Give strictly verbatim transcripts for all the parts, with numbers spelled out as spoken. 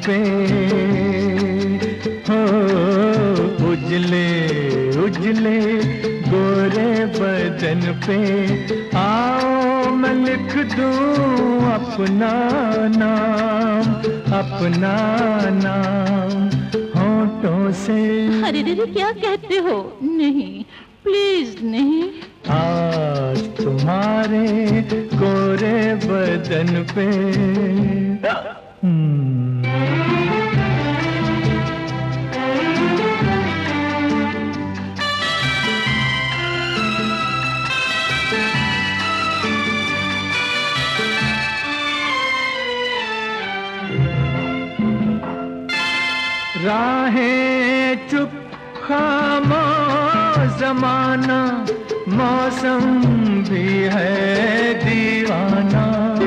पे हो, उजले उजले गोरे बदन पे आओ मैं लिख दूं अपना नाम, अपना नाम होठों से। अरे दीदी क्या कहते हो? नहीं प्लीज नहीं। आज तुम्हारे गोरे बदन पे राहें चुप खामोश ज़माना, मौसम भी है दीवाना।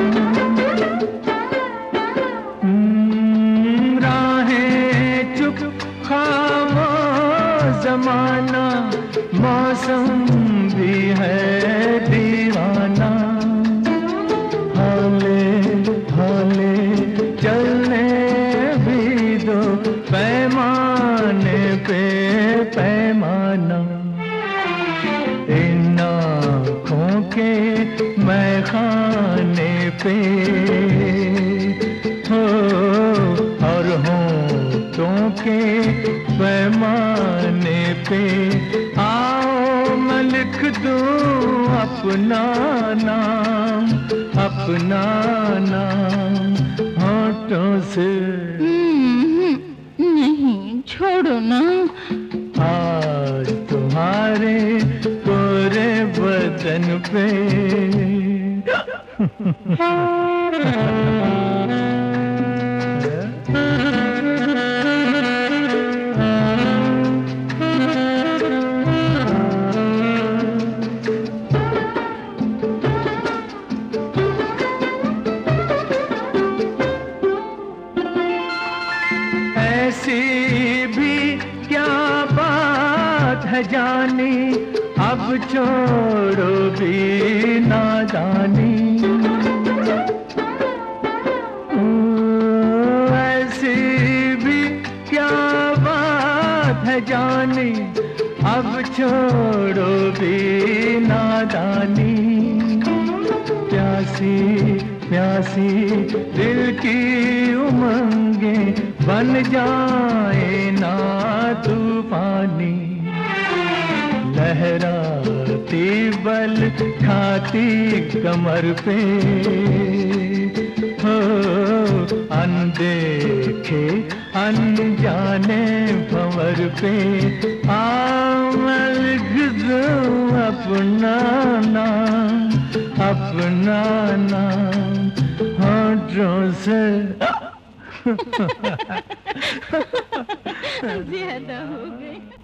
राहें चुप खामोश ज़माना, मौसम भी है दीवाना। हौले हौले चलने भी दो पैमाने पे पैमाना। इन आँखों के मैं खाने पे हो, और होठों के पैमाने पे आओ मैं लिख दूं अपना नाम, अपना नाम होठों से। नहीं छोड़ो ना। आज तुम्हारे गोरे बदन पे ऐसी भी क्या बात है जानी, अब छोड़ो भी नादानी। ऐसी भी क्या बात है जानी, अब छोड़ो भी नादानी। प्यासी प्यासी दिल की उमंगे बन जाए ना तूफानी। लहराती बल खाती कमर पे हो, अनदेखे अनजाने भंवर पे आओ मैं लिख दूं अपना नाम, अपना नाम होठों से। ज्यादा हो गई।